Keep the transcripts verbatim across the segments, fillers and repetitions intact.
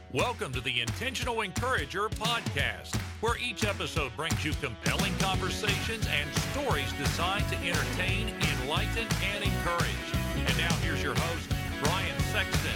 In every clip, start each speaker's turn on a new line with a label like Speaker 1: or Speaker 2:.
Speaker 1: Welcome to the Intentional Encourager podcast, where each episode brings you compelling conversations and stories designed to entertain, enlighten, and encourage. And now here's your host, Brian Sexton.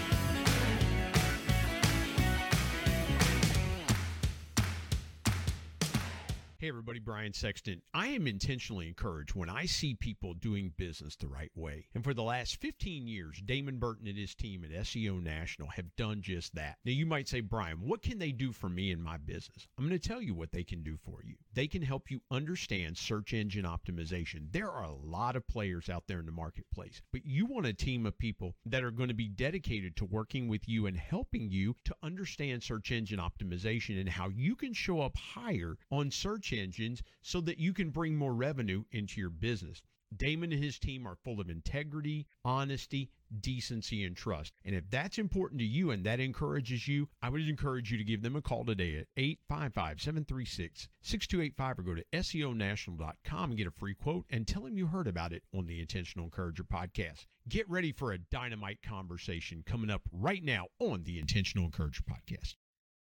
Speaker 2: Hey everybody, Brian Sexton. I am intentionally encouraged when I see people doing business the right way. And for the last fifteen years, Damon Burton and his team at S E O National have done just that. Now you might say, Brian, what can they do for me in my business? I'm going to tell you what they can do for you. They can help you understand search engine optimization. There are a lot of players out there in the marketplace, but you want a team of people that are going to be dedicated to working with you and helping you to understand search engine optimization and how you can show up higher on search engines so that you can bring more revenue into your business. Damon and his team are full of integrity, honesty, decency, and trust. And if that's important to you and that encourages you, I would encourage you to give them a call today at eight five five, seven three six, six two eight five or go to S E O national dot com and get a free quote and tell them you heard about it on the Intentional Encourager podcast. Get ready for a dynamite conversation coming up right now on the Intentional Encourager podcast.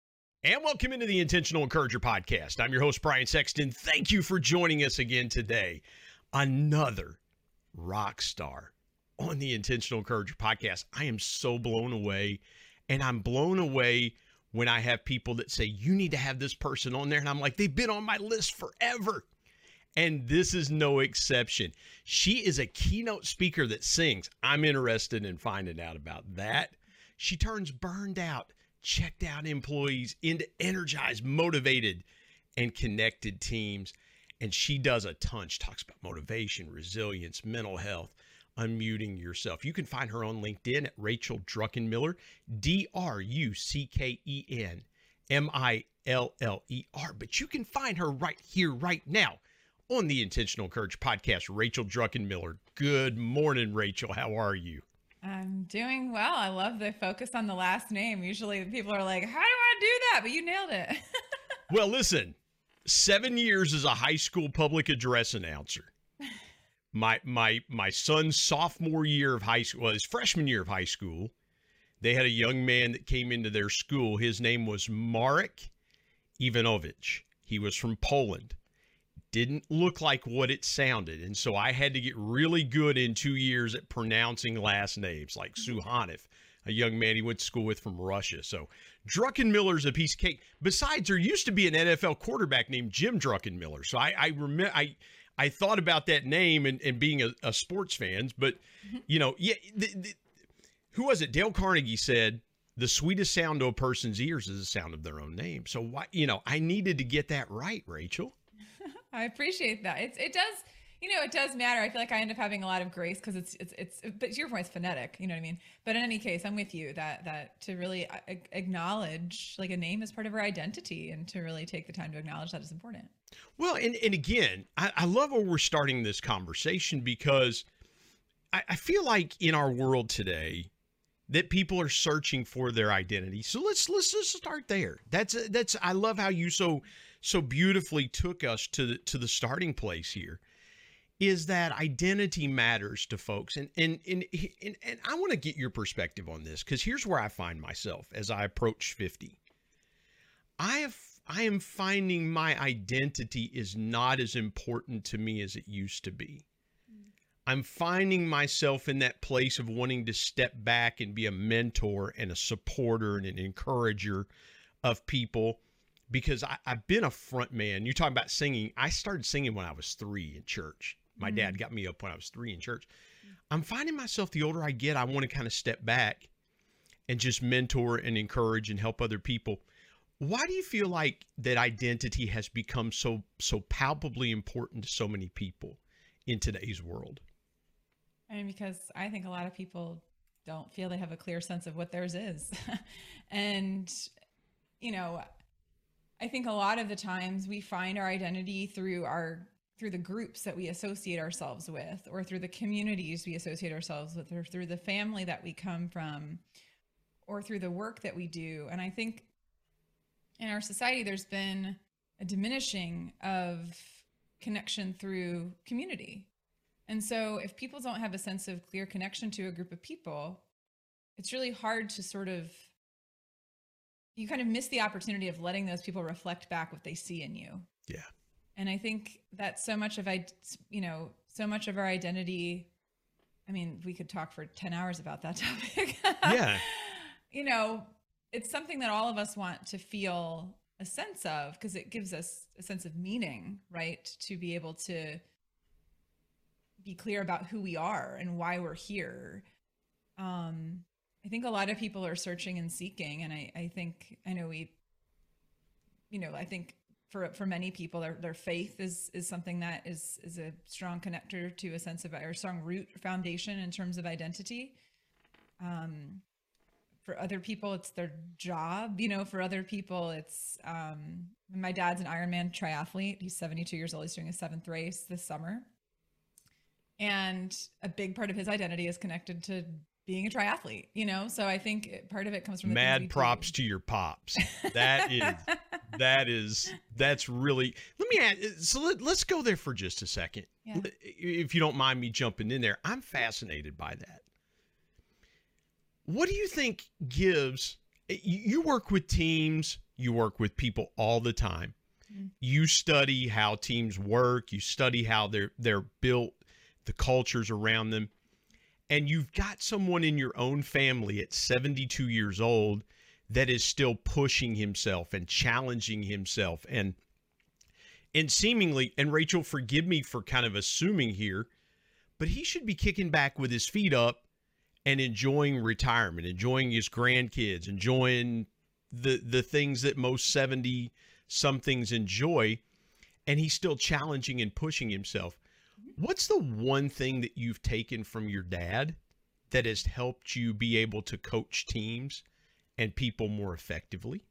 Speaker 2: And welcome into the Intentional Encourager podcast. I'm your host, Brian Sexton. Thank you for joining us again today. Another rock star on the Intentional Encourager podcast. I am so blown away, and I'm blown away when I have people that say, you need to have this person on there. And I'm like, they've been on my list forever. And this is no exception. She is a keynote speaker that sings. I'm interested in finding out about that. She turns burned out, checked out employees into energized, motivated, and connected teams. And she does a ton. She talks about motivation, resilience, mental health, unmuting yourself. You can find her on LinkedIn at Rachel Druckenmiller, D R U C K E N M I L L E R. But you can find her right here, right now on the Intentional Encourager podcast, Rachel Druckenmiller. Good morning, Rachel. How are you?
Speaker 3: I'm doing well. I love the focus on the last name. Usually people are like, how do I do that? But you nailed it.
Speaker 2: Well, listen, seven years as a high school public address announcer. My my my son's sophomore year of high school, well, his freshman year of high school, they had a young man that came into their school. His name was Marek Ivanovich. He was from Poland. Didn't look like what it sounded. And so I had to get really good in two years at pronouncing last names, like Suhanov, a young man he went to school with from Russia. So Druckenmiller's a piece of cake. Besides, there used to be an N F L quarterback named Jim Druckenmiller. So I I remember I I thought about that name and, and being a, a sports fan. But, you know, yeah, the, the, who was it? Dale Carnegie said, the sweetest sound to a person's ears is the sound of their own name. So, why, you know, I needed to get that right, Rachel.
Speaker 3: I appreciate that. It's, it does, you know, it does matter. I feel like I end up having a lot of grace because it's, it's, it's, but to your point, it's phonetic, you know what I mean? But in any case, I'm with you that, that to really acknowledge like a name is part of our identity and to really take the time to acknowledge that is important.
Speaker 2: Well, and, and again, I, I love where we're starting this conversation because I, I feel like in our world today that people are searching for their identity. So let's, let's just start there. That's, that's, I love how you so, so beautifully took us to the, to the starting place here, is that identity matters to folks. And, and, and, and, and I want to get your perspective on this, because here's where I find myself as I approach fifty. I have, I am finding my identity is not as important to me as it used to be. I'm finding myself in that place of wanting to step back and be a mentor and a supporter and an encourager of people, because I, I've been a front man. You talking about singing. I started singing when I was three in church. My mm-hmm. dad got me up when I was three in church. I'm finding myself, the older I get, I want to kind of step back and just mentor and encourage and help other people. Why do you feel like that identity has become so, so palpably important to so many people in today's world?
Speaker 3: I mean, because I think a lot of people don't feel they have a clear sense of what theirs is. And, you know, I think a lot of the times we find our identity through our through the groups that we associate ourselves with, or through the communities we associate ourselves with, or through the family that we come from, or through the work that we do. And I think in our society, there's been a diminishing of connection through community. And so if people don't have a sense of clear connection to a group of people, it's really hard to sort of you kind of miss the opportunity of letting those people reflect back what they see in you.
Speaker 2: Yeah.
Speaker 3: And I think that so much of, I, you know, so much of our identity, I mean, we could talk for ten hours about that topic.
Speaker 2: Yeah.
Speaker 3: You know, it's something that all of us want to feel a sense of, because it gives us a sense of meaning, right? To be able to be clear about who we are and why we're here. Um, I think a lot of people are searching and seeking. And I, I think, I know we, you know, I think for, for many people, their, their faith is, is something that is, is a strong connector to a sense of, or a strong root foundation in terms of identity. Um, for other people, it's their job, you know, for other people, it's, um, my dad's an Ironman triathlete. He's seventy-two years old. He's doing his seventh race this summer. And a big part of his identity is connected to being a triathlete, you know? So I think part of it comes from the
Speaker 2: mad props do. to your pops. That is, that is, that's really, let me add, so let, let's go there for just a second.
Speaker 3: Yeah.
Speaker 2: If you don't mind me jumping in there, I'm fascinated by that. What do you think gives, you work with teams, you work with people all the time. Mm-hmm. You study how teams work, you study how they're, they're built, the cultures around them. And you've got someone in your own family at seventy-two years old that is still pushing himself and challenging himself and and seemingly, and Rachel, forgive me for kind of assuming here, but he should be kicking back with his feet up and enjoying retirement, enjoying his grandkids, enjoying the the things that most seventy-somethings enjoy, and he's still challenging and pushing himself. What's the one thing that you've taken from your dad that has helped you be able to coach teams and people more effectively?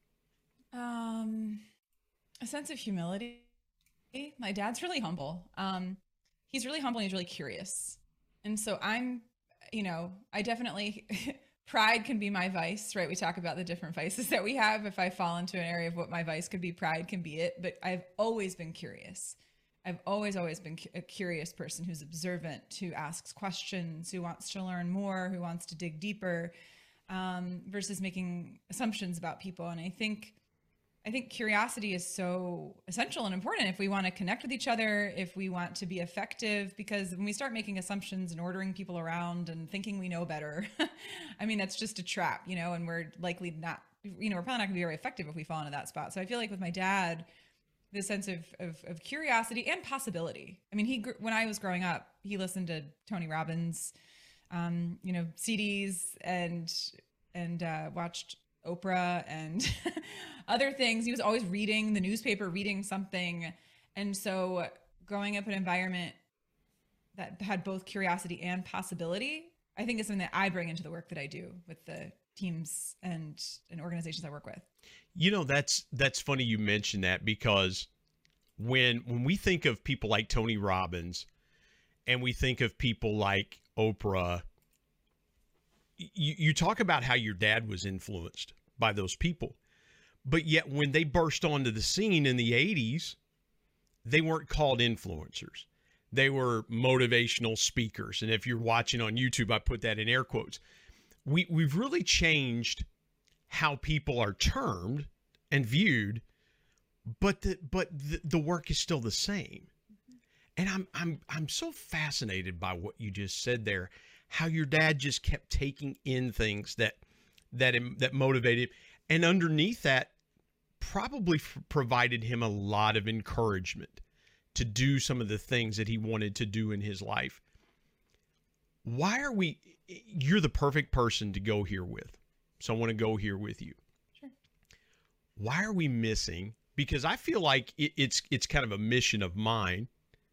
Speaker 3: Um, a sense of humility. My dad's really humble. Um, he's really humble and he's really curious. And so I'm, you know, I definitely, pride can be my vice, right? We talk about the different vices that we have. If I fall into an area of what my vice could be, pride can be it. But I've always been curious. I've always, always been a curious person who's observant, who asks questions, who wants to learn more, who wants to dig deeper, um, versus making assumptions about people. And I think, I think curiosity is so essential and important if we want to connect with each other, if we want to be effective, because when we start making assumptions and ordering people around and thinking we know better, I mean, that's just a trap, you know, and we're likely not, you know, we're probably not gonna be very effective if we fall into that spot. So I feel like with my dad, the sense of, of, of curiosity and possibility. I mean, he, when I was growing up, he listened to Tony Robbins, um, you know, C Ds and, and, uh, watched Oprah and other things. He was always reading the newspaper, reading something. And so growing up in an environment that had both curiosity and possibility, I think is something that I bring into the work that I do with the teams and, and organizations I work with.
Speaker 2: You know, that's that's funny you mentioned that, because when when we think of people like Tony Robbins and we think of people like Oprah, you, you talk about how your dad was influenced by those people. But yet when they burst onto the scene in the eighties, they weren't called influencers. They were motivational speakers. And if you're watching on YouTube, I put that in air quotes. We, we've really changed how people are termed and viewed, but the, but the, the work is still the same. And I'm, I'm, I'm so fascinated by what you just said there, how your dad just kept taking in things that, that, that motivated him. And underneath that probably f- provided him a lot of encouragement to do some of the things that he wanted to do in his life. Why are we, you're the perfect person to go here with. So I want to go here with you.
Speaker 3: Sure.
Speaker 2: Why are we missing? Because I feel like it, it's it's kind of a mission of mine.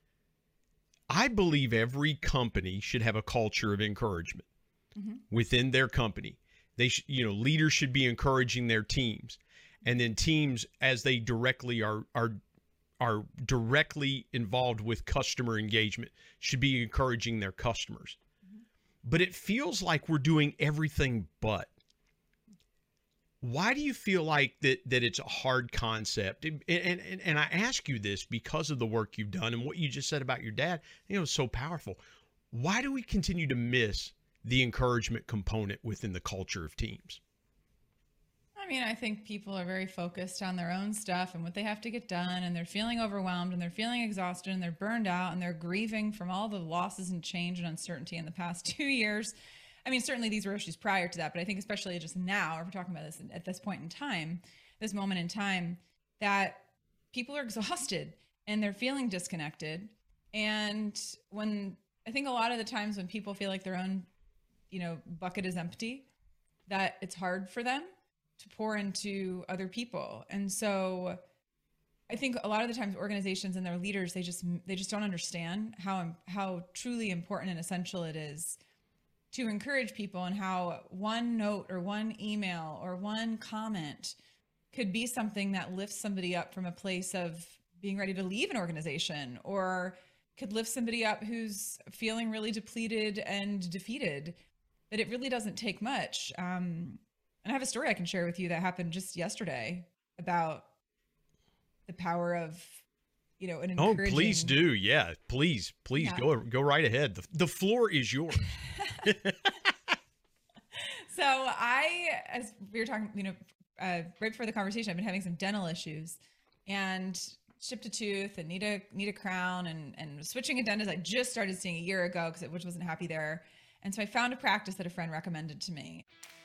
Speaker 2: I believe every company should have a culture of encouragement mm-hmm. within their company. They should, you know, leaders should be encouraging their teams, and then teams, as they directly are are are directly involved with customer engagement, should be encouraging their customers. Mm-hmm. But it feels like we're doing everything but. Why do you feel like that that it's a hard concept? And, and, and I ask you this because of the work you've done and what you just said about your dad. You know, it's so powerful. Why do we continue to miss the encouragement component within the culture of teams?
Speaker 3: I I mean, I think people are very focused on their own stuff and what they have to get done, and they're feeling overwhelmed and they're feeling exhausted and they're burned out and they're grieving from all the losses and change and uncertainty in the past two years. I mean, certainly these were issues prior to that, but I think especially just now, if we're talking about this at this point in time, this moment in time, that people are exhausted and they're feeling disconnected. And when I think a lot of the times when people feel like their own, you know, bucket is empty, that it's hard for them to pour into other people. And so I think a lot of the times organizations and their leaders, they just, they just don't understand how, how truly important and essential it is to encourage people, and how one note or one email or one comment could be something that lifts somebody up from a place of being ready to leave an organization, or could lift somebody up who's feeling really depleted and defeated, that it really doesn't take much. Um, and I have a story I can share with you that happened just yesterday about the power of, you know, an encouraging...
Speaker 2: Oh, please do. Yeah, please, please yeah. go, go right ahead. The, the floor is yours.
Speaker 3: So I, as we were talking, you know, uh, right before the conversation, I've been having some dental issues and chipped a tooth and need a, need a crown, and, and switching a dentist I just started seeing a year ago because I which wasn't happy there. And so I found a practice that a friend recommended to me.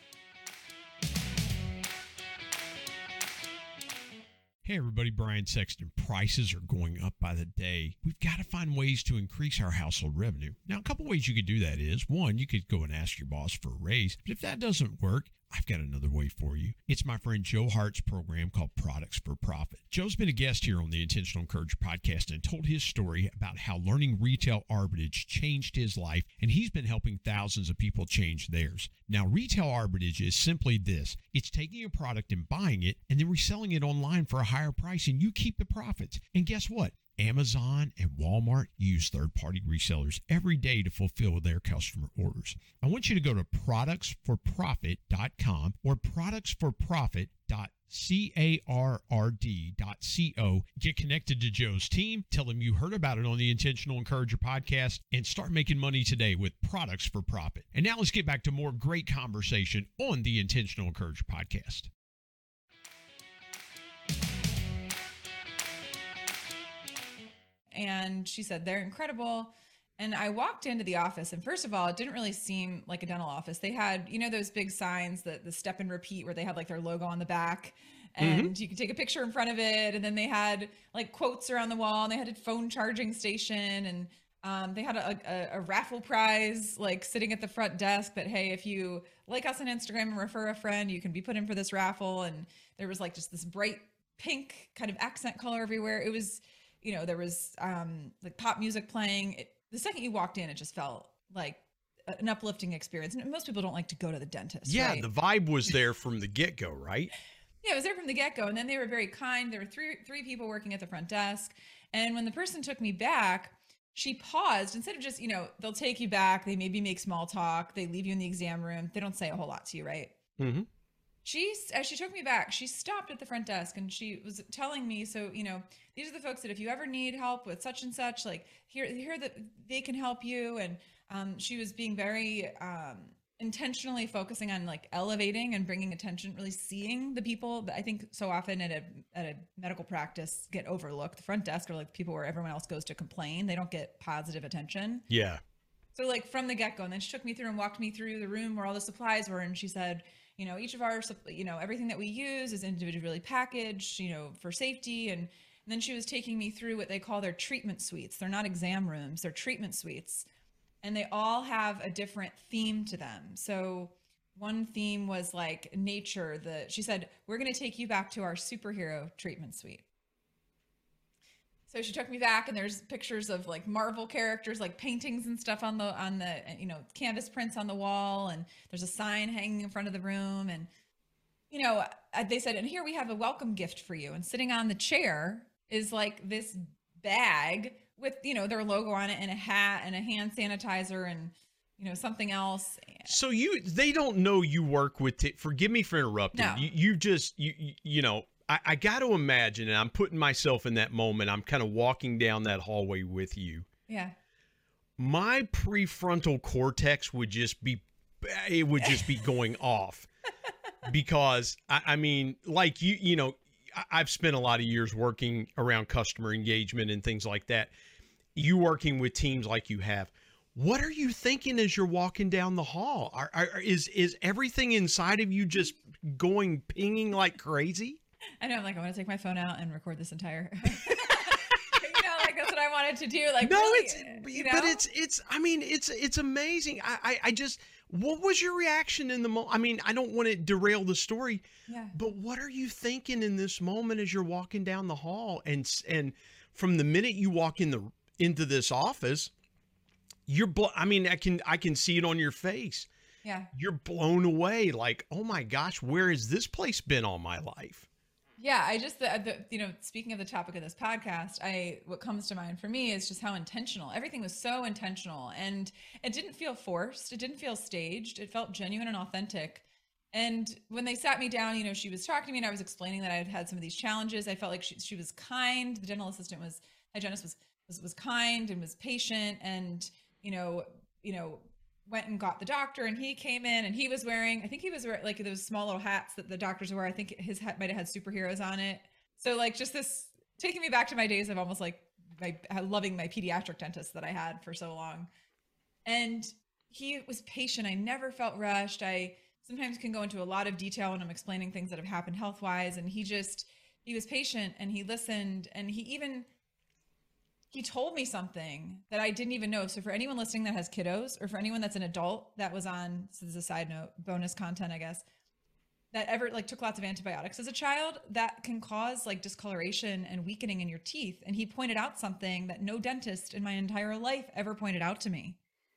Speaker 2: Hey everybody, Brian Sexton. Prices are going up by the day. We've got to find ways to increase our household revenue. Now, a couple ways you could do that is, one, you could go and ask your boss for a raise. But if that doesn't work, I've got another way for you. It's my friend Joe Hart's program called Products for Profit. Joe's been a guest here on the Intentional Encourager podcast and told his story about how learning retail arbitrage changed his life, and he's been helping thousands of people change theirs. Now, retail arbitrage is simply this. It's taking a product and buying it and then reselling it online for a higher price, and you keep the profits. And guess what? Amazon and Walmart use third-party resellers every day to fulfill their customer orders. I want you to go to products for profit dot com or products for profit dot com. Get connected to Joe's team. Tell them you heard about it on the Intentional Encourager podcast and start making money today with Products for Profit. And now let's get back to more great conversation on the Intentional Encourager podcast.
Speaker 3: And she said, they're incredible. And I walked into the office, and first of all, it didn't really seem like a dental office. They had, you know, those big signs, that the step and repeat, where they had like their logo on the back, and mm-hmm. you could take a picture in front of it. And then they had like quotes around the wall, and they had a phone charging station, and um, they had a, a, a raffle prize like sitting at the front desk that, hey, if you like us on Instagram and refer a friend, you can be put in for this raffle. And there was like just this bright pink kind of accent color everywhere. It was, you know, there was um, like pop music playing. It, the second you walked in, it just felt like an uplifting experience. And most people don't like to go to the dentist.
Speaker 2: Yeah,
Speaker 3: right?
Speaker 2: The vibe was there from the get-go, right?
Speaker 3: Yeah, it was there from the get-go. And then they were very kind. There were three three people working at the front desk. And when the person took me back, she paused. Instead of just, you know, they'll take you back. They maybe make small talk. They leave you in the exam room. They don't say a whole lot to you, right? Mm-hmm. She, as she took me back, she stopped at the front desk and she was telling me, so, you know, these are the folks that if you ever need help with such and such, like here, here that they can help you. And um, she was being very um, intentionally focusing on like elevating and bringing attention, really seeing the people that I think so often at a, at a medical practice get overlooked. The front desk are like people where everyone else goes to complain. They don't get positive attention.
Speaker 2: Yeah.
Speaker 3: So like from the get-go, and then she took me through and walked me through the room where all the supplies were. And she said, you know, each of our, you know, everything that we use is individually packaged, you know, for safety. And, and then she was taking me through what they call their treatment suites. They're not exam rooms, they're treatment suites. And they all have a different theme to them. So one theme was like nature. The, she said, we're going to take you back to our superhero treatment suite. So she took me back, and there's pictures of like Marvel characters, like paintings and stuff on the, on the, you know, canvas prints on the wall. And there's a sign hanging in front of the room. And, you know, they said, and here we have a welcome gift for you. And sitting on the chair is like this bag with, you know, their logo on it, and a hat and a hand sanitizer and, you know, something else.
Speaker 2: So you, they don't know you work with, t- forgive me for interrupting.
Speaker 3: No.
Speaker 2: You, you just, you, you, you know, I, I got to imagine, and I'm putting myself in that moment, I'm kind of walking down that hallway with you.
Speaker 3: Yeah.
Speaker 2: My prefrontal cortex would just be, it would just be going off. because I, I mean, like you, you know, I've spent a lot of years working around customer engagement and things like that. You working with teams like you have, what are you thinking as you're walking down the hall? Are, are, is is everything inside of you just going pinging like crazy?
Speaker 3: I know. I'm like, I want to take my phone out and record this entire. you know, like that's what I wanted to do. Like,
Speaker 2: no,
Speaker 3: really,
Speaker 2: it's
Speaker 3: you know?
Speaker 2: but it's it's. I mean, it's it's amazing. I, I I just. What was your reaction in the moment? I mean, I don't want to derail the story,
Speaker 3: yeah.
Speaker 2: but what are you thinking in this moment as you're walking down the hall? And and from the minute you walk in the into this office, you're blo- I mean, I can I can see it on your face.
Speaker 3: Yeah.
Speaker 2: You're blown away. Like, oh my gosh, where has this place been all my life?
Speaker 3: Yeah, I just, the, the, you know, speaking of the topic of this podcast, I, what comes to mind for me is just how intentional, everything was so intentional, and it didn't feel forced. It didn't feel staged. It felt genuine and authentic. And when they sat me down, you know, she was talking to me and I was explaining that I had had some of these challenges. I felt like she, she was kind. The dental assistant was, hygienist was, was, was kind and was patient, and, you know, you know, went and got the doctor, and he came in and he was wearing, I think he was wearing like those small little hats that the doctors wear. I think his hat might've had superheroes on it. So like just this taking me back to my days of almost like my loving my pediatric dentist that I had for so long. And he was patient. I never felt rushed. I sometimes can go into a lot of detail when I'm explaining things that have happened health-wise. And he just, he was patient and he listened, and he even, he told me something that I didn't even know. So for anyone listening that has kiddos, or for anyone that's an adult that was on, so this is a side note, bonus content, I guess, that ever like took lots of antibiotics as a child, that can cause like discoloration and weakening in your teeth. And he pointed out something that no dentist in my entire life ever pointed out to me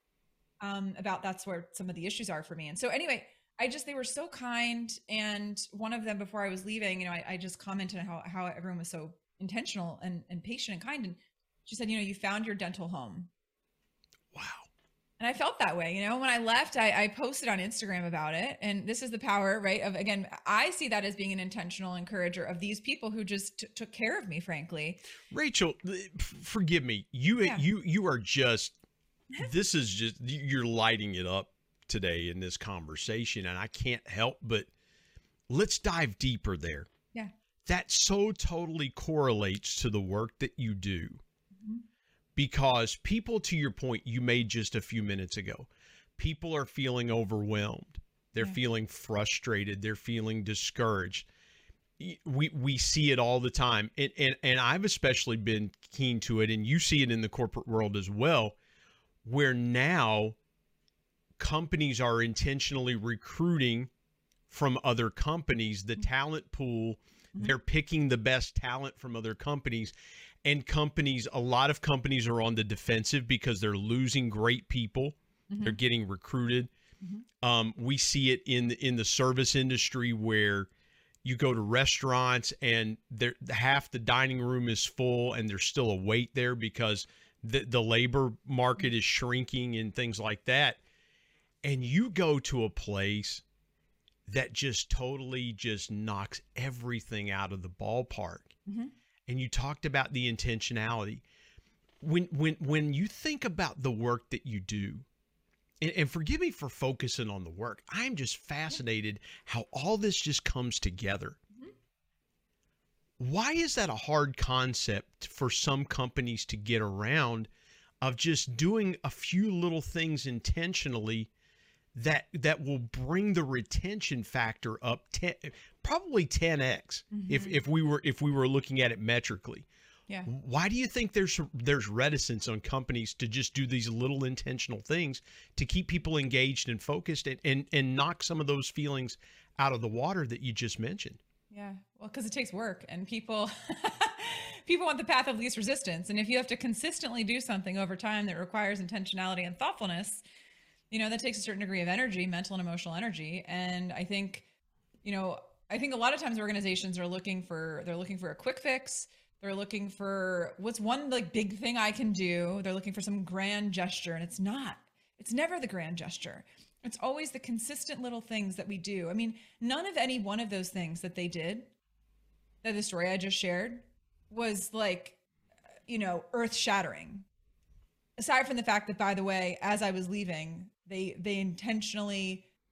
Speaker 3: um, about that's where some of the issues are for me. And so anyway, I just, they were so kind. And one of them, before I was leaving, you know, I, I just commented on how, how everyone was so intentional and, and patient and kind. And she said, you know, you found your dental home.
Speaker 2: Wow.
Speaker 3: And I felt that way. You know, when I left, I, I posted on Instagram about it. And this is the power, right? Of, again, I see that as being an intentional encourager of these people who just t- took care of me, frankly.
Speaker 2: Rachel, forgive me. You, yeah. you, you are just, this is just, you're lighting it up today in this conversation. And I can't help but let's dive deeper there.
Speaker 3: Yeah.
Speaker 2: That so totally correlates to the work that you do. Because people, to your point you made just a few minutes ago, people are feeling overwhelmed. They're yeah. feeling frustrated. They're feeling discouraged. We we see it all the time. And, and, and I've especially been keen to it, and you see it in the corporate world as well, where now companies are intentionally recruiting from other companies, the mm-hmm. talent pool. Mm-hmm. They're picking the best talent from other companies. And companies, a lot of companies are on the defensive because they're losing great people. Mm-hmm. They're getting recruited. Mm-hmm. Um, we see it in the, in the service industry where you go to restaurants and there half the dining room is full and there's still a wait there because the, the labor market is shrinking and things like that. And you go to a place that just totally just knocks everything out of the ballpark. Mm-hmm. And you talked about the intentionality. When when when you think about the work that you do, and, and forgive me for focusing on the work, I'm just fascinated how all this just comes together. Mm-hmm. Why is that a hard concept for some companies to get around, of just doing a few little things intentionally that that will bring the retention factor up ten, probably ten x mm-hmm. if if we were if we were looking at it metrically.
Speaker 3: Yeah.
Speaker 2: Why do you think there's there's reticence on companies to just do these little intentional things to keep people engaged and focused and and, and knock some of those feelings out of the water that you just mentioned?
Speaker 3: Yeah. Well, because it takes work, and people people want the path of least resistance. And if you have to consistently do something over time that requires intentionality and thoughtfulness, you know, that takes a certain degree of energy, mental and emotional energy. And I think, you know, I think a lot of times organizations are looking for, they're looking for a quick fix. They're looking for what's one like big thing I can do. They're looking for some grand gesture, and it's not, it's never the grand gesture. It's always the consistent little things that we do. I mean, none of any one of those things that they did, that the story I just shared, was like, you know, earth shattering. Aside from the fact that, by the way, as I was leaving, they they intentionally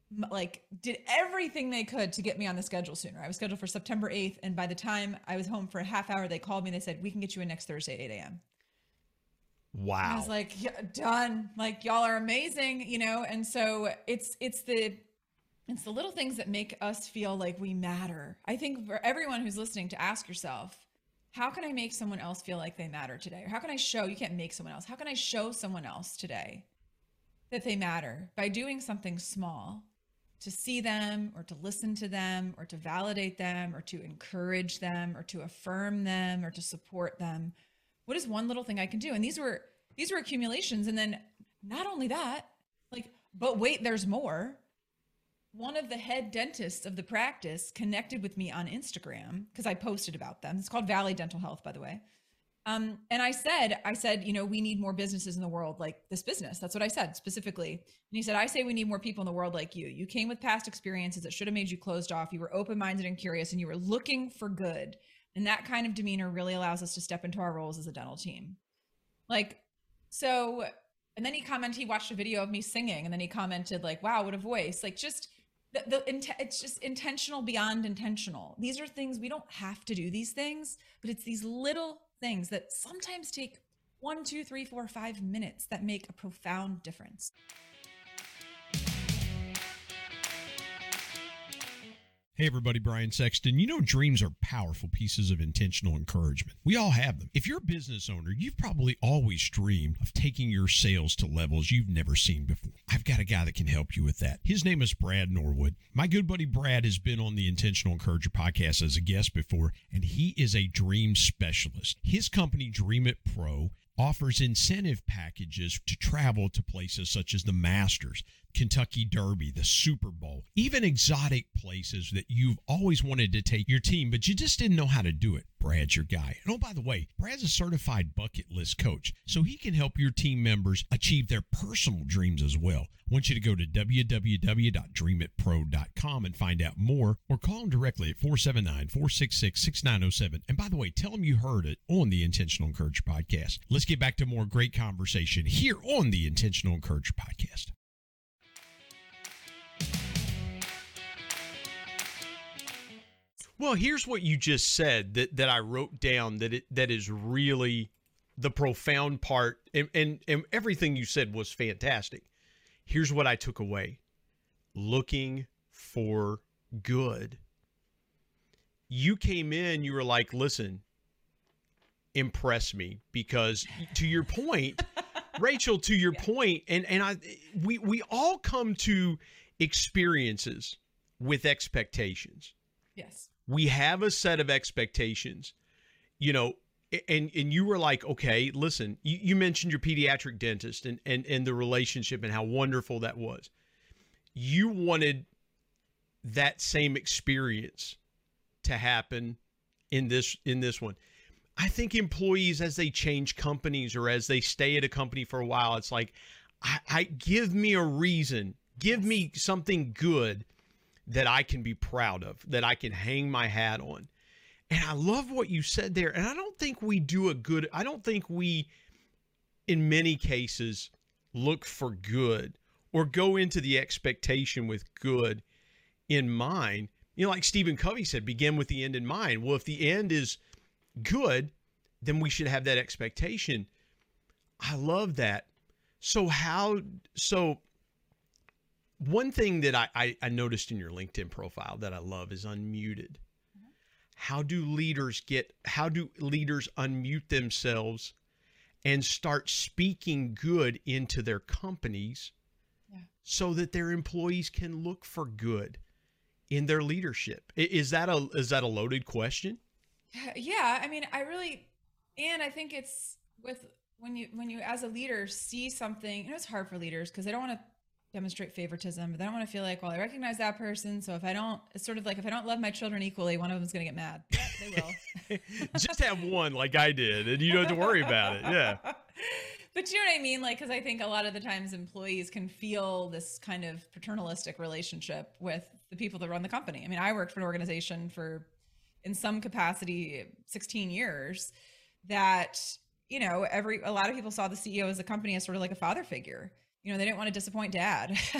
Speaker 3: like did everything they could to get me on the schedule sooner. I was scheduled for September eighth. And by the time I was home for a half hour, they called me and they said, we can get you in next Thursday at eight a.m.
Speaker 2: Wow.
Speaker 3: And I was like, yeah, done. Like, y'all are amazing, you know? And so it's, it's the, it's the little things that make us feel like we matter. I think for everyone who's listening, to ask yourself, how can I make someone else feel like they matter today? Or how can I show, you can't make someone else. How can I show someone else today that they matter by doing something small to see them or to listen to them or to validate them or to encourage them or to affirm them or to support them? What is one little thing I can do? And these were, these were accumulations. And then not only that, like, but wait, there's more. One of the head dentists of the practice connected with me on Instagram because I posted about them. It's called Valley Dental Health, by the way. Um, and I said, I said, you know, we need more businesses in the world like this business. That's what I said specifically. And he said, I say we need more people in the world like you. You came with past experiences that should have made you closed off. You were open-minded and curious, and you were looking for good. And that kind of demeanor really allows us to step into our roles as a dental team. Like, so, and then he commented, he watched a video of me singing, and then he commented like, wow, what a voice. Like, just the, the it's just intentional beyond intentional. These are things, we don't have to do these things, but it's these little things that sometimes take one, two, three, four, five minutes that make a profound difference.
Speaker 2: Hey everybody, Brian Sexton. You know, dreams are powerful pieces of intentional encouragement. We all have them. If you're a business owner, you've probably always dreamed of taking your sales to levels you've never seen before. I've got a guy that can help you with that. His name is Brad Norwood. My good buddy Brad has been on the Intentional Encourager podcast as a guest before, and he is a dream specialist. His company, Dream It Pro, offers incentive packages to travel to places such as the Masters, Kentucky Derby, the Super Bowl, even exotic places that you've always wanted to take your team, but you just didn't know how to do it. Brad's your guy. And oh, by the way, Brad's a certified bucket list coach, so he can help your team members achieve their personal dreams as well. I want you to go to w w w dot dream it pro dot com and find out more, or call him directly at four seven nine, four six six, six nine zero seven. And by the way, tell him you heard it on the Intentional Encourager podcast. Let's get back to more great conversation here on the Intentional Encourager podcast. Well, here's what you just said that, that I wrote down that it, that is really the profound part, and, and, and everything you said was fantastic. Here's what I took away. Looking for good. You came in, you were like, listen, impress me, because to your point, Rachel, to your yeah. point, and, and I, we, we all come to experiences with expectations.
Speaker 3: Yes.
Speaker 2: We have a set of expectations, you know, and, and you were like, okay, listen, you, you mentioned your pediatric dentist and, and, and the relationship and how wonderful that was. You wanted that same experience to happen in this, in this one. I think employees, as they change companies or as they stay at a company for a while, it's like, I, I give me a reason, give me something good that I can be proud of, that I can hang my hat on. And I love what you said there. And I don't think we do a good, I don't think we, in many cases, look for good or go into the expectation with good in mind. You know, like Stephen Covey said, begin with the end in mind. Well, if the end is good, then we should have that expectation. I love that. So how, so one thing that I, I, I noticed in your LinkedIn profile that I love is unmuted. Mm-hmm. How do leaders get, how do leaders unmute themselves and start speaking good into their companies yeah. so that their employees can look for good in their leadership? Is that a, is that a loaded question?
Speaker 3: Yeah. I mean, I really, and I think it's with, when you, when you, as a leader, see something, you know, it's hard for leaders because they don't want to demonstrate favoritism, but they don't want to feel like, well, I recognize that person, so if I don't, it's sort of like if I don't love my children equally, one of them is going to get mad. Yeah, they will.
Speaker 2: Just have one like I did, and you don't have to worry about it. Yeah.
Speaker 3: But you know what I mean? Like, because I think a lot of the times employees can feel this kind of paternalistic relationship with the people that run the company. I mean, I worked for an organization for, in some capacity, sixteen years that, you know, every, a lot of people saw the C E O as a company as sort of like a father figure. You know, they didn't want to disappoint dad.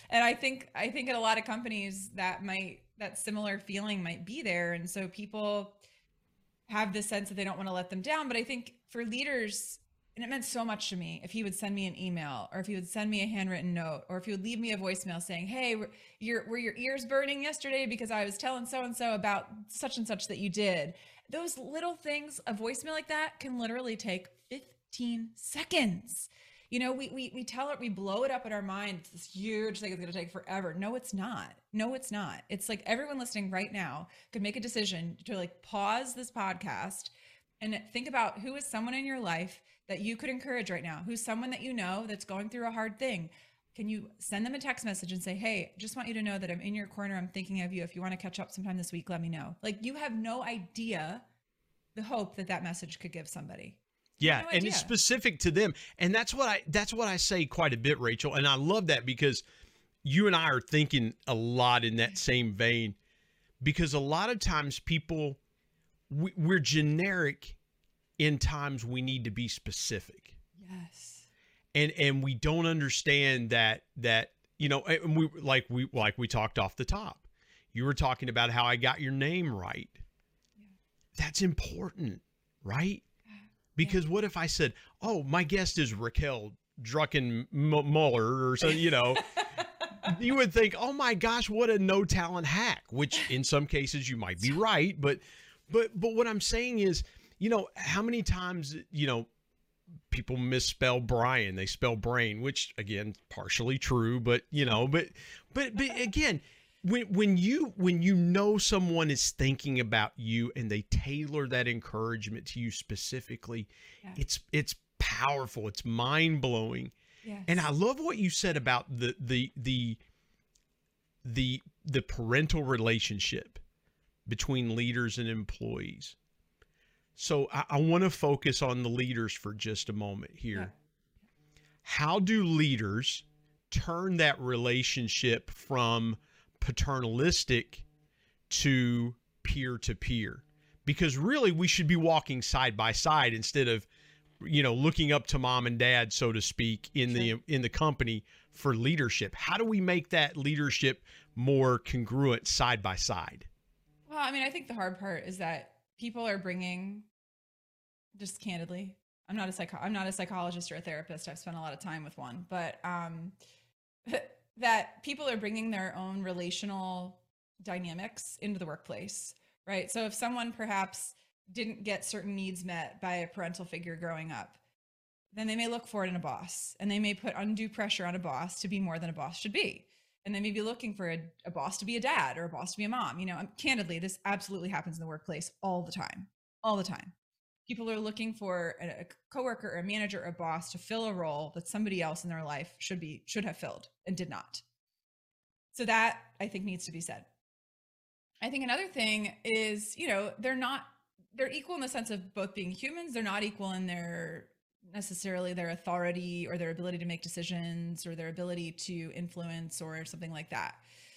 Speaker 3: And I think, I think in a lot of companies that might, that similar feeling might be there. And so people have this sense that they don't want to let them down. But I think for leaders, and it meant so much to me if he would send me an email, or if he would send me a handwritten note, or if he would leave me a voicemail saying, hey, were your, were your ears burning yesterday because I was telling so-and-so about such and such that you did. Those little things, a voicemail like that can literally take fifteen seconds. You know, we, we, we tell it, we blow it up in our mind. It's this huge thing. It's going to take forever. No, it's not. No, it's not. It's like everyone listening right now could make a decision to like pause this podcast and think about who is someone in your life that you could encourage right now, who's someone that you know that's going through a hard thing. Can you send them a text message and say, hey, just want you to know that I'm in your corner. I'm thinking of you. If you want to catch up sometime this week, let me know. Like, you have no idea the hope that that message could give somebody.
Speaker 2: Yeah,
Speaker 3: no
Speaker 2: and it's specific to them. And that's what I that's what I say quite a bit, Rachel. And I love that because you and I are thinking a lot in that same vein, because a lot of times people, we, we're generic in times we need to be specific.
Speaker 3: Yes.
Speaker 2: And and we don't understand that that you know, and we like we like we talked off the top. You were talking about how I got your name right.
Speaker 3: Yeah.
Speaker 2: That's important, right? Because yeah. What if I said, "Oh, my guest is Raquel Druckenmuller," or so, you know, you would think, "Oh my gosh, what a no talent hack," which in some cases you might be right, but but but what I'm saying is, you know, how many times, you know, people misspell Brian, they spell brain, which again, partially true, but you know, but, but, but again, when, when you, when you know someone is thinking about you and they tailor that encouragement to you specifically, yeah. it's, it's powerful. It's mind blowing.
Speaker 3: Yes.
Speaker 2: And I love what you said about the, the, the, the, the parental relationship between leaders and employees. So I, I want to focus on the leaders for just a moment here. Yeah. How do leaders turn that relationship from paternalistic to peer-to-peer? Because really we should be walking side by side instead of, you know, looking up to mom and dad, so to speak, in sure. the in the company for leadership. How do we make that leadership more congruent side by side?
Speaker 3: Well, I mean, I think the hard part is that people are bringing, just candidly, I'm not a psycho I'm not a psychologist or a therapist. I've spent a lot of time with one, but um, that people are bringing their own relational dynamics into the workplace, right? So if someone perhaps didn't get certain needs met by a parental figure growing up, then they may look for it in a boss, and they may put undue pressure on a boss to be more than a boss should be. And they may be looking for a, a boss to be a dad or a boss to be a mom. You know, candidly, this absolutely happens in the workplace all the time, all the time. People are looking for a, a coworker or a manager or a boss to fill a role that somebody else in their life should be, should have filled and did not. So that, I think, needs to be said. I think another thing is, you know, they're not, they're equal in the sense of both being humans. They're not equal in their necessarily their authority or their ability to make decisions or their ability to influence or something like that.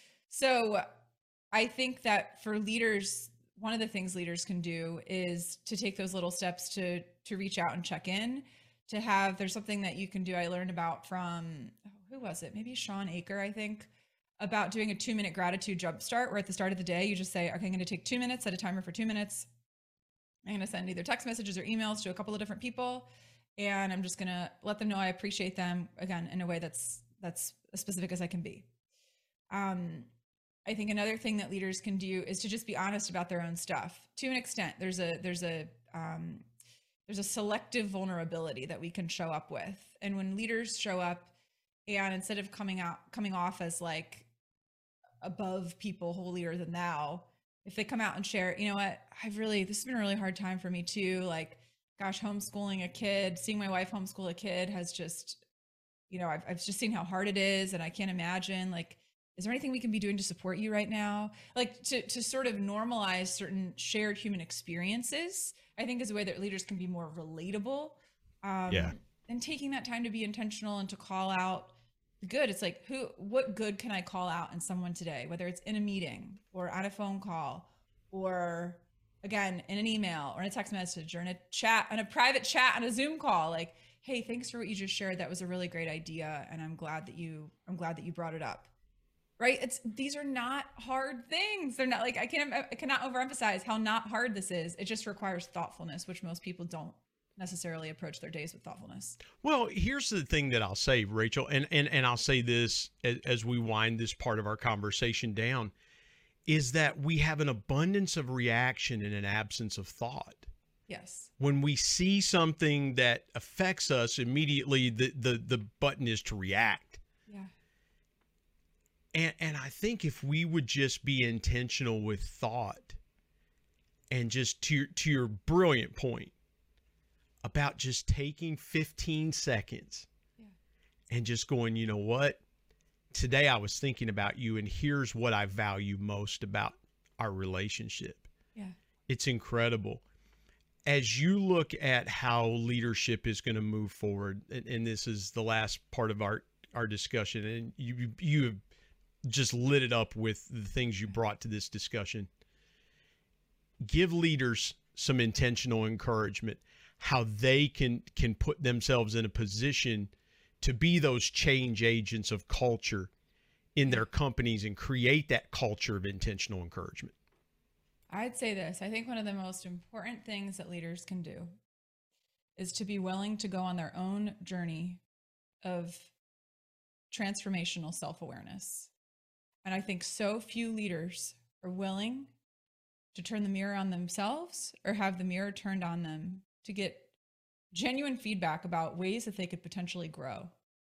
Speaker 3: So I think that for leaders, one of the things leaders can do is to take those little steps to, to reach out and check in, to have, there's something that you can do. I learned about from, oh, who was it? Maybe Sean Aker, I think, about doing a two minute gratitude jumpstart, where at the start of the day, you just say, okay, I'm going to take two minutes, set a timer for two minutes. I'm going to send either text messages or emails to a couple of different people. And I'm just going to let them know I appreciate them, again, in a way that's, that's as specific as I can be. Um, I think another thing that leaders can do is to just be honest about their own stuff to an extent. There's a, there's a, um, there's a selective vulnerability that we can show up with. And when leaders show up, and instead of coming out, coming off as like above people, holier than thou, if they come out and share, you know what, I've really, this has been a really hard time for me too. Like, gosh, homeschooling a kid, seeing my wife homeschool a kid has just, you know, I've, I've just seen how hard it is. And I can't imagine, like, is there anything we can be doing to support you right now? Like to, to sort of normalize certain shared human experiences, I think is a way that leaders can be more relatable. Um,
Speaker 2: yeah.
Speaker 3: And taking that time to be intentional and to call out the good. It's like, who, what good can I call out in someone today, whether it's in a meeting or on a phone call or, again, in an email or in a text message or in a chat, on a private chat, on a Zoom call, like, hey, thanks for what you just shared. That was a really great idea. And I'm glad that you, I'm glad that you brought it up. right? It's, these are not hard things. They're not like, I can't, I cannot overemphasize how not hard this is. It just requires thoughtfulness, which most people don't necessarily approach their days with thoughtfulness.
Speaker 2: Well, here's the thing that I'll say, Rachel, and, and, and I'll say this as, as we wind this part of our conversation down, is that we have an abundance of reaction and an absence of thought.
Speaker 3: Yes.
Speaker 2: When we see something that affects us, immediately the, the, the button is to react.
Speaker 3: Yeah.
Speaker 2: And, and I think if we would just be intentional with thought, and just to your, to your brilliant point about just taking fifteen seconds yeah. and just going, you know what? Today I was thinking about you, and here's what I value most about our relationship.
Speaker 3: Yeah.
Speaker 2: It's incredible. As you look at how leadership is going to move forward, and, and this is the last part of our, our discussion, and you you have just lit it up with the things you brought to this discussion. Give leaders some intentional encouragement, how they can can put themselves in a position to be those change agents of culture in their companies and create that culture of intentional encouragement.
Speaker 3: I'd say this. I think one of the most important things that leaders can do is to be willing to go on their own journey of transformational self-awareness. And I think so few leaders are willing to turn the mirror on themselves or have the mirror turned on them to get genuine feedback about ways that they could potentially grow.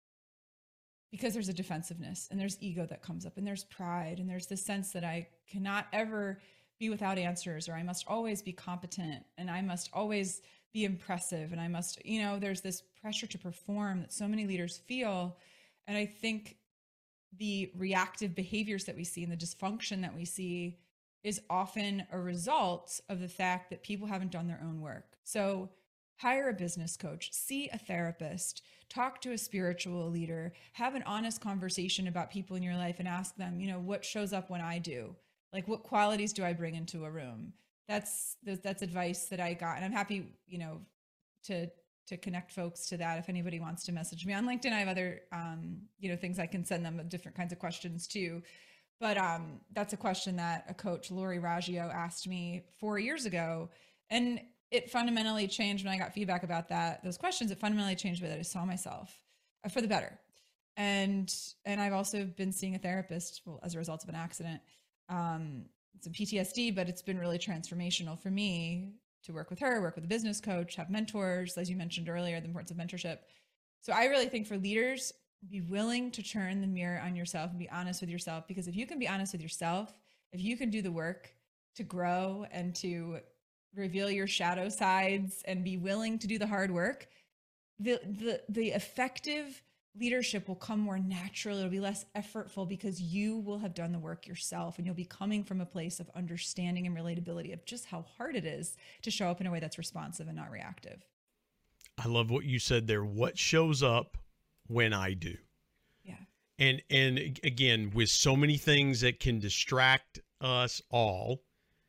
Speaker 3: Because there's a defensiveness and there's ego that comes up and there's pride and there's this sense that I cannot ever be without answers, or I must always be competent and I must always be impressive. And I must, you know, there's this pressure to perform that so many leaders feel. And I think the reactive behaviors that we see and the dysfunction that we see is often a result of the fact that people haven't done their own work. So hire a business coach, see a therapist, talk to a spiritual leader, have an honest conversation about people in your life and ask them, you know, what shows up when I do? Like, what qualities do I bring into a room? That's, that's advice that I got. And I'm happy, you know, to, to connect folks to that. If anybody wants to message me on LinkedIn, I have other, um, you know, things I can send them, different kinds of questions too. But um, that's a question that a coach, Lori Raggio, asked me four years ago. And it fundamentally changed when I got feedback about that, those questions. It fundamentally changed the way that I saw myself uh, for the better. And, and I've also been seeing a therapist, well, as a result of an accident, um, some P T S D, but it's been really transformational for me to work with her, work with a business coach, have mentors, as you mentioned earlier, the importance of mentorship. So I really think for leaders, be willing to turn the mirror on yourself and be honest with yourself, because if you can be honest with yourself, if you can do the work to grow and to reveal your shadow sides and be willing to do the hard work, the the the effective leadership will come more naturally. It'll be less effortful because you will have done the work yourself, and you'll be coming from a place of understanding and relatability of just how hard it is to show up in a way that's responsive and not reactive.
Speaker 2: I love what you said there. What shows up when I do?
Speaker 3: Yeah.
Speaker 2: And and again, with so many things that can distract us all,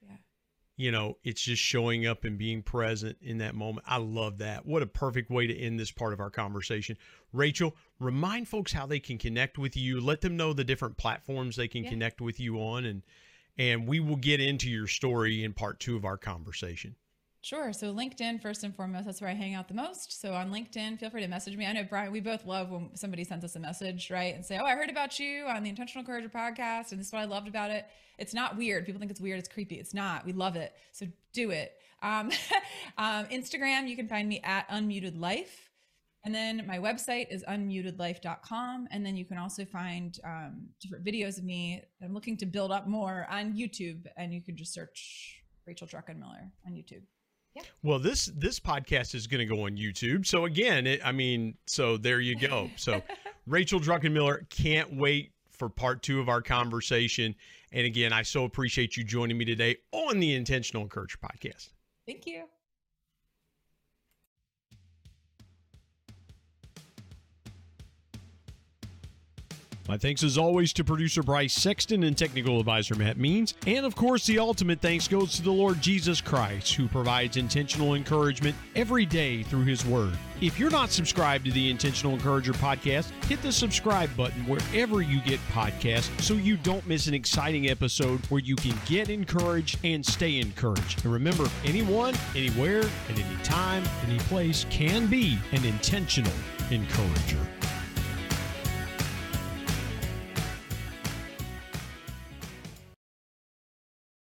Speaker 2: you know, it's just showing up and being present in that moment. I love that. What a perfect way to end this part of our conversation. Rachel, remind folks how they can connect with you. Let them know the different platforms they can yeah. connect with you on, and and we will get into your story in part two of our conversation.
Speaker 3: Sure. So LinkedIn, first and foremost, that's where I hang out the most. So on LinkedIn, feel free to message me. I know, Brian, we both love when somebody sends us a message, right? And say, oh, I heard about you on the Intentional Encourager podcast, and this is what I loved about it. It's not weird. People think it's weird. It's creepy. It's not. We love it. So do it. Um, um, Instagram, you can find me at Unmuted Life. And then my website is unmuted life dot com. And then you can also find um, different videos of me that I'm looking to build up more on YouTube. And you can just search Rachel Druckenmiller on YouTube. Yeah.
Speaker 2: Well, this this podcast is going to go on YouTube. So again, it, I mean, so there you go. So Rachel Druckenmiller, can't wait for part two of our conversation. And again, I so appreciate you joining me today on the Intentional Encourager podcast.
Speaker 3: Thank you.
Speaker 2: My thanks as always to producer Bryce Sexton and technical advisor Matt Means. And of course, the ultimate thanks goes to the Lord Jesus Christ, who provides intentional encouragement every day through his word. If you're not subscribed to the Intentional Encourager podcast, hit the subscribe button wherever you get podcasts so you don't miss an exciting episode where you can get encouraged and stay encouraged. And remember, anyone, anywhere, at any time, any place can be an intentional encourager.